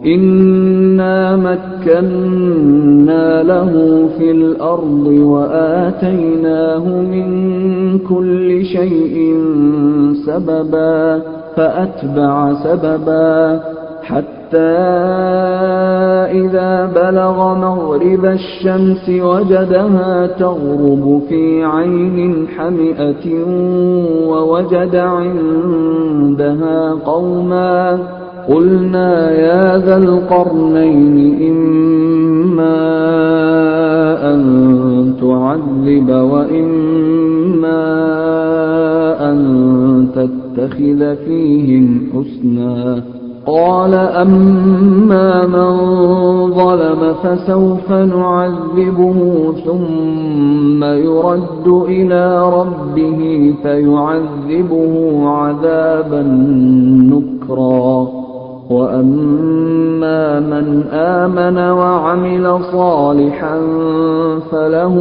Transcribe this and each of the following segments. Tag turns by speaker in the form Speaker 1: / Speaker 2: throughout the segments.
Speaker 1: إِنَّا مَكَّنَّا لَهُ فِي الْأَرْضِ وَآتَيْنَاهُ مِن كُلِّ شَيْءٍ سَبَبًا فَأَتْبَعَ سَبَبًا حَتَّىٰ إِذَا بَلَغَ مَغْرِبَ الشَّمْسِ وَجَدَهَا تَغْرُبُ فِي عَيْنٍ حَمِئَةٍ وَوَجَدَ عِندَهَا قَوْمًا قُلْنَا يَا ذَا الْقَرْنَيْنِ إِمَّا أَن تُعَذِّبَ وَإِمَّا أَن تَتَّخِذَ فِيهِمْ حُسْنًا قَالَ أَمَّا مَن ظَلَمَ فَسَوْفَ نُعَذِّبُهُ ثُمَّ يُرَدُّ إِلَىٰ رَبِّهِ فَيُعَذِّبُهُ عَذَابًا نُكْرًا وَأَمَّا مَنْ آمَنَ وَعَمِلَ صَالِحًا فَلَهُ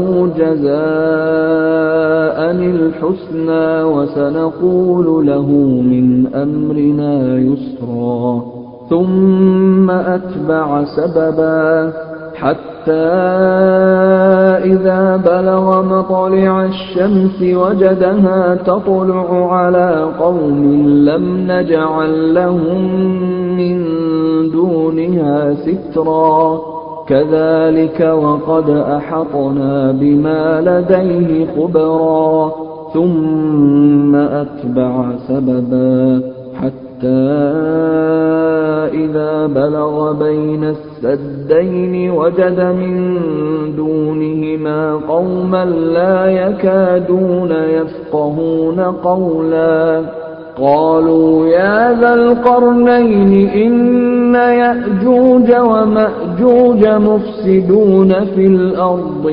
Speaker 1: جَزَاءً الْحُسْنَىٰ وَسَنَقُولُ لَهُ مِنْ أَمْرِنَا يُسْرًا ثُمَّ أَتْبَعَ سَبَبًا حَتَّىٰ إِذَا بَلَغَ مَطْلِعَ الشَّمْسِ وَجَدَهَا تَطْلُعُ عَلَىٰ قَوْمٍ لَّمْ نَجْعَل لَّهُم مِّن دُونِهَا سِتْرًا كَذَٰلِكَ وَقَدْ أَحَطْنَا بِمَا لَدَيْهِ خُبْرًا ثُمَّ أَتْبَعَ سَبَبًا حَتَّىٰ إِذَا بَلَغَ بَيْنَ السَّدَّيْنِ وَجَدَ مِن دُونِهِمَا قَوْمًا لَّا يَكَادُونَ يَفْقَهُونَ قَوْلًا قَالُوا يَا ذَا الْقَرْنَيْنِ إِنَّ يَأْجُوجَ وَمَأْجُوجَ مُفْسِدُونَ فِي الْأَرْضِ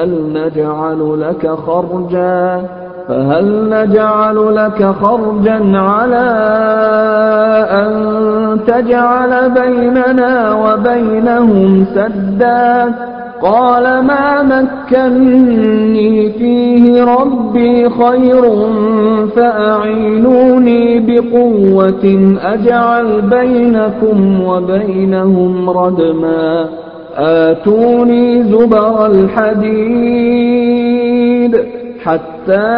Speaker 1: فهل نجعل لك خرجا على أن تجعل بيننا وبينهم سدا قال ما مكني فيه ربي خير فأعينوني بقوة أجعل بينكم وبينهم ردما آتوني زبر الحديد حتى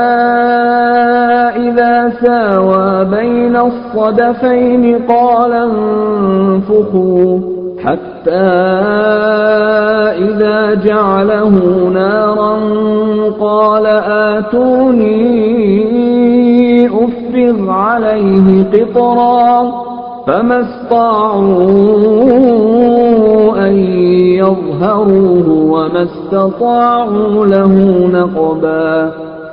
Speaker 1: إذا ساوى بين الصدفين قال انفخوا حتى إذا جعله نارا قال آتوني أفرغ عليه قطرا فما استطاعوا أن يظهروه وما استطاعوا له نقبا